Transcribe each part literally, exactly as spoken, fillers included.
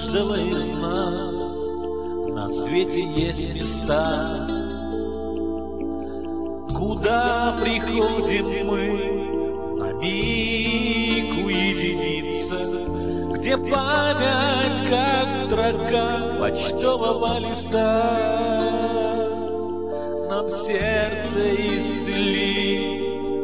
каждого из нас на свете есть места, куда приходим мы на миг уединиться, где память, как строка почтового листа, нам сердце исцелит,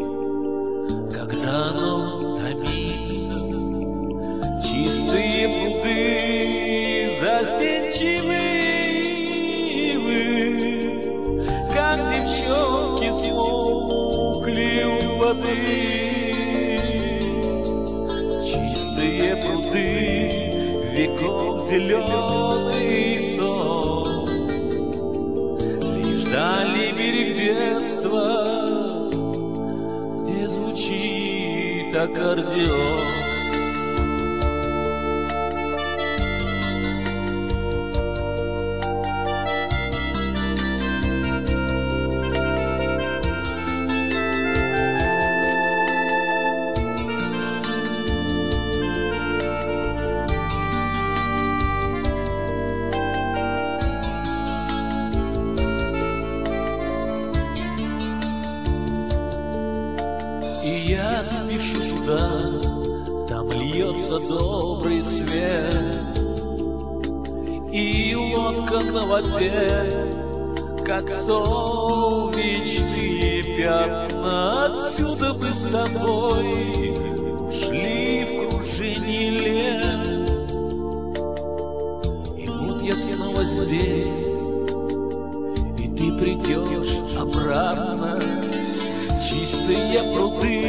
когда оно томится. Чистые пруды застенчивые, как девчонки смолкли у воды. Чистые пруды, веков зеленый сон, лишь дальний берег детства, где звучит аккордеон. И я спешу туда, там льется добрый свет, и лодка на воде, как солнечные пятна. Отсюда мы с тобой ушли в кружение лет, и вот я снова здесь, и ты придешь обратно. Чистые пруды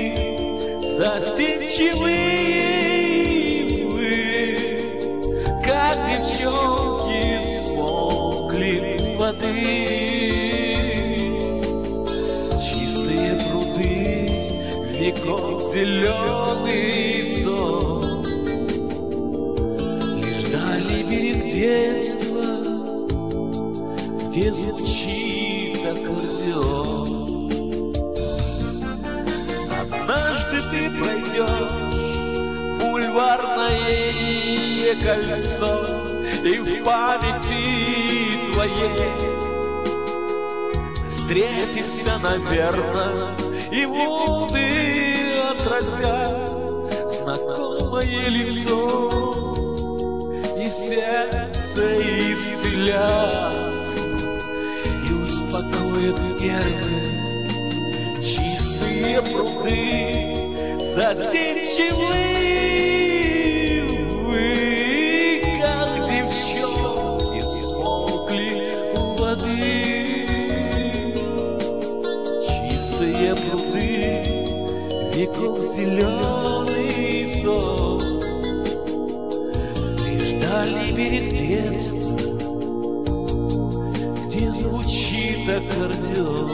застенчивые, как девчонки смолкли воды. Чистые пруды, веков зеленый сон, лишь дальний берег детства, где звучит аккордеон. Однажды ты пройдешь бульварное кольцо, и в памяти твоей встретимся, наверное, и волны отразят знакомое лицо, и сердце исцелят, и успокоит нервы. Чистые пруды застенчивые, как девчонки смолкли у воды. Чистые пруды, веков зеленый сон, лишь дальний берег детства, где звучит аккордеон.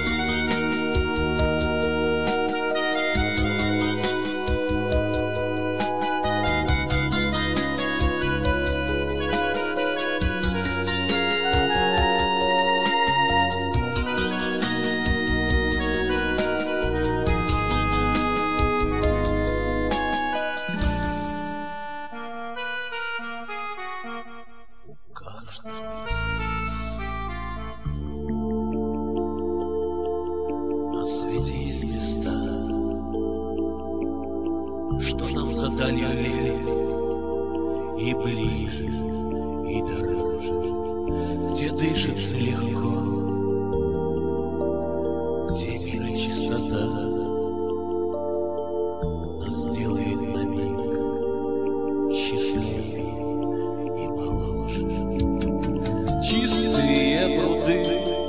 На свете есть места, что нам за далью легче и ближе, и дороже, где дышится легко, где мир и чистота нас делает на миг счастливее и моложе. Чистые пруды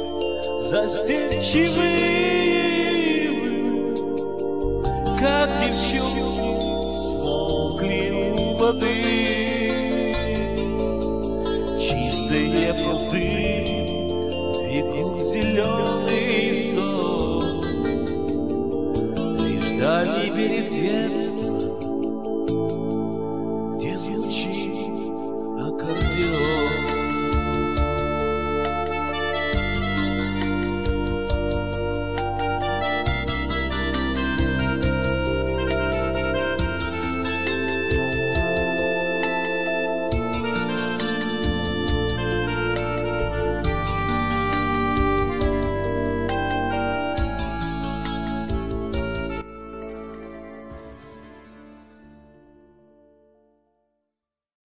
застенчивые, как девчонки смолкли у воды. Чистые пруды, веков зеленый сон, лишь дальний берег детства,